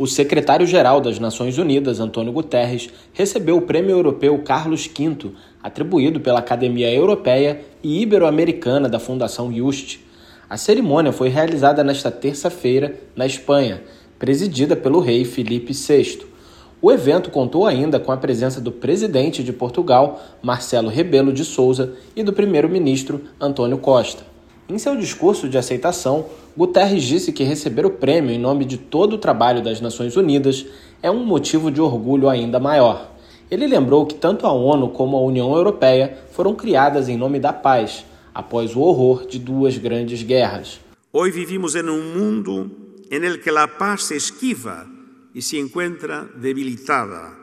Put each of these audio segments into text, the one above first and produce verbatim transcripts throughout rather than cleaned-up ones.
O secretário-geral das Nações Unidas, Antônio Guterres, recebeu o Prêmio Europeu Carlos quinto, atribuído pela Academia Europeia e Ibero-Americana da Fundação Just. A cerimônia foi realizada nesta terça-feira, na Espanha, presidida pelo rei Filipe sexto. O evento contou ainda com a presença do presidente de Portugal, Marcelo Rebelo de Sousa, e do primeiro-ministro, Antônio Costa. Em seu discurso de aceitação, Guterres disse que receber o prêmio em nome de todo o trabalho das Nações Unidas é um motivo de orgulho ainda maior. Ele lembrou que tanto a ONU como a União Europeia foram criadas em nome da paz, após o horror de duas grandes guerras. Hoje vivimos em um mundo em el que a paz se esquiva e se encontra debilitada.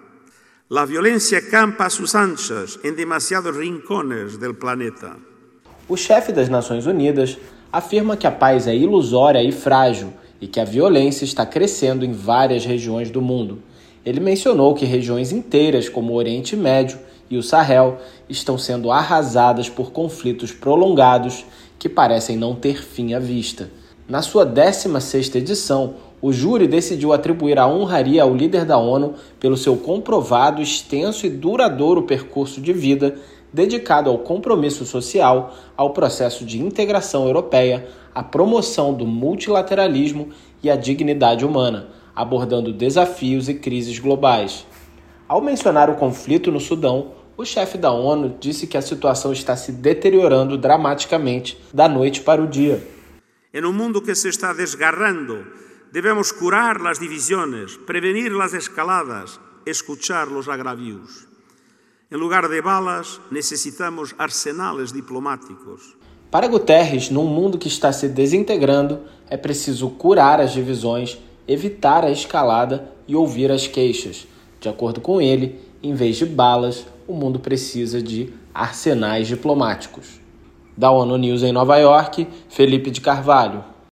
A violência campa a sus anchas em demasiados rincones del planeta. O chefe das Nações Unidas afirma que a paz é ilusória e frágil e que a violência está crescendo em várias regiões do mundo. Ele mencionou que regiões inteiras como o Oriente Médio e o Sahel estão sendo arrasadas por conflitos prolongados que parecem não ter fim à vista. Na sua décima sexta edição, o júri decidiu atribuir a honraria ao líder da ONU pelo seu comprovado, extenso e duradouro percurso de vida dedicado ao compromisso social, ao processo de integração europeia, à promoção do multilateralismo e à dignidade humana, abordando desafios e crises globais. Ao mencionar o conflito no Sudão, o chefe da ONU disse que a situação está se deteriorando dramaticamente da noite para o dia. Em um mundo que se está desgarrando, devemos curar as divisões, prevenir as escaladas, escuchar os agravios. Em lugar de balas, necessitamos arsenales diplomáticos. Para Guterres, num mundo que está se desintegrando, é preciso curar as divisões, evitar a escalada e ouvir as queixas. De acordo com ele, em vez de balas, o mundo precisa de arsenais diplomáticos. Da ONU News em Nova York, Felipe de Carvalho.